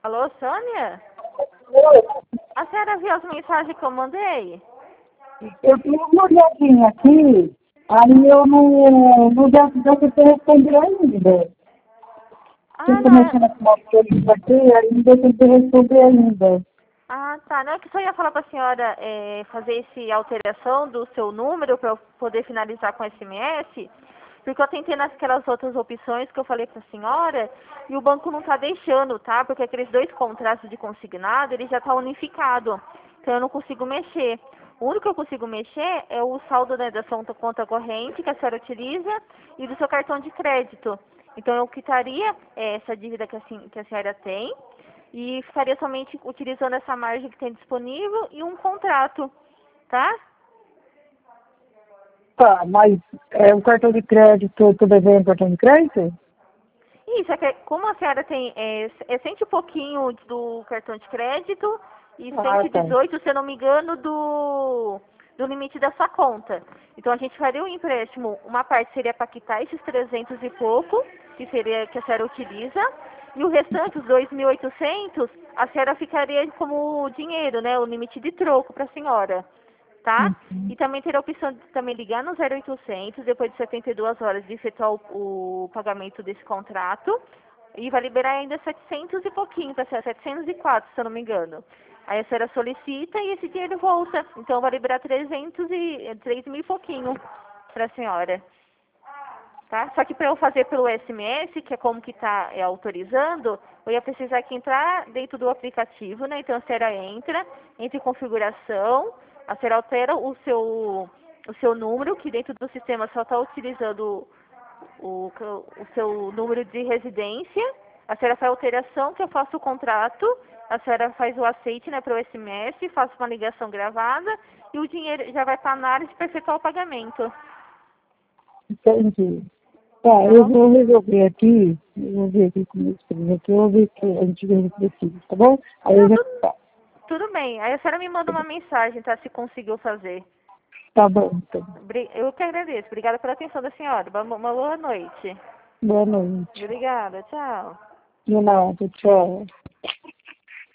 Alô, Sônia? Oi, A senhora viu as mensagens que eu mandei? eu dei uma olhadinha aqui, aí eu não deu pra responder ainda. Ah, Estou não. começando a falar com eles aqui, aí não deu pra responder ainda. Ah, tá. Não é que só ia falar pra senhora fazer essa alteração do seu número para eu poder finalizar com SMS, porque eu tentei naquelas outras opções que eu falei pra senhora e o banco não tá deixando, tá? Porque aqueles dois contratos de consignado, ele já tá unificado. Então eu não consigo mexer. O único que eu consigo mexer é o saldo, né, da sua conta corrente que a senhora utiliza e do seu cartão de crédito. Então eu quitaria essa dívida que a senhora tem e ficaria somente utilizando essa margem que tem disponível e um contrato, tá? Tá, mas o cartão de crédito, eu tô devendo cartão de crédito? Isso, é que como a senhora tem cento e pouquinho do cartão de crédito e Ah, cento e tá. dezoito, se eu não me engano, do limite da sua conta. Então a gente faria um empréstimo, uma parte seria para quitar esses 300 e pouco, que seria que a senhora utiliza, e o restante, os 2.800, a senhora ficaria como dinheiro, né, o limite de troco para a senhora, tá? E também teria a opção de também ligar no 0800 depois de 72 horas de efetuar o pagamento desse contrato e vai liberar ainda 700 e pouquinho, tá certo? 704, se eu não me engano. Aí a senhora solicita e esse dinheiro volta. Então vai liberar 3 mil e pouquinho para a senhora. Tá? Só que para eu fazer pelo SMS, que é como que tá autorizando, eu ia precisar que entrar dentro do aplicativo, né? Então a senhora entra em configuração, a senhora altera o seu número, que dentro do sistema só está utilizando o seu número de residência, a senhora faz a alteração, que eu faço o contrato, a senhora faz o aceite, né, para o SMS, faço uma ligação gravada e o dinheiro já vai para a análise para efetuar o pagamento. Entendi. Tá, Tá eu bom? vou resolver aqui, eu vou ver aqui com meus primos aqui, eu vou ver que a gente vê preciso, tá bom? Aí eu Não, já... tudo bem. Aí a senhora me manda uma mensagem, tá? Se conseguiu fazer. Tá bom, então. Eu que agradeço. Obrigada pela atenção da senhora. Uma boa noite. Boa noite. Obrigada. Tchau. De nada, tchau.